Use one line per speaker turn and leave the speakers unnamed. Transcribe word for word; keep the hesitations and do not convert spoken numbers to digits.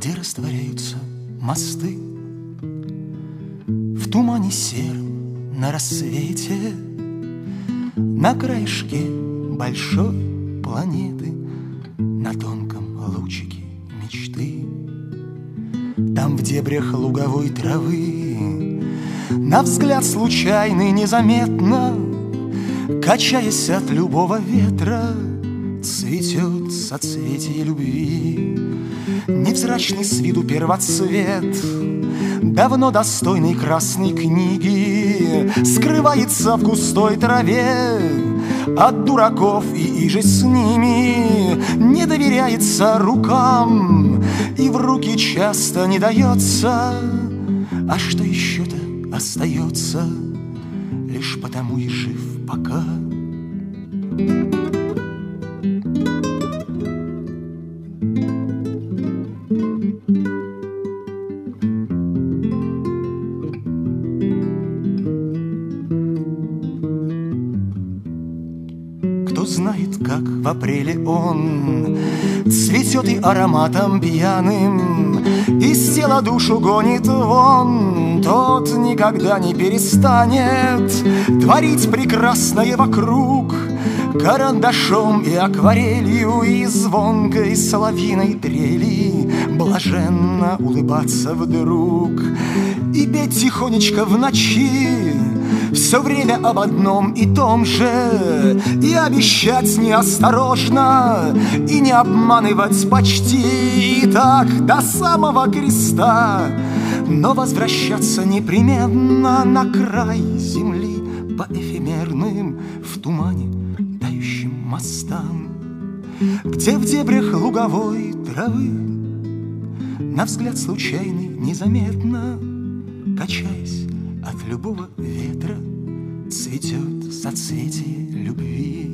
где растворяются мосты. В тумане сером на рассвете, на краешке большой планеты, на тонком лучике мечты. Там в дебрях луговой травы, на взгляд случайный незаметно, качаясь от любого ветра, цветет соцветие любви. Невзрачный с виду первоцвет, давно достойный красной книги, скрывается в густой траве от дураков и иже с ними. Не доверяется рукам и в руки часто не дается. А что еще-то остается, лишь потому и жив пока. Кто знает, как в апреле он цветет и ароматом пьяным из тела душу гонит вон, тот никогда не перестанет творить прекрасное вокруг карандашом и акварелью, и звонкой соловьиной трели блаженно улыбаться вдруг и петь тихонечко в ночи все время об одном и том же, и обещать неосторожно, и не обманывать почти, и так до самого креста, но возвращаться непременно на край земли по эфемерным в тумане тающим мостам, где в дебрях луговой травы, на взгляд случайный незаметно, качаясь от любого ветра, цветет соцветие любви.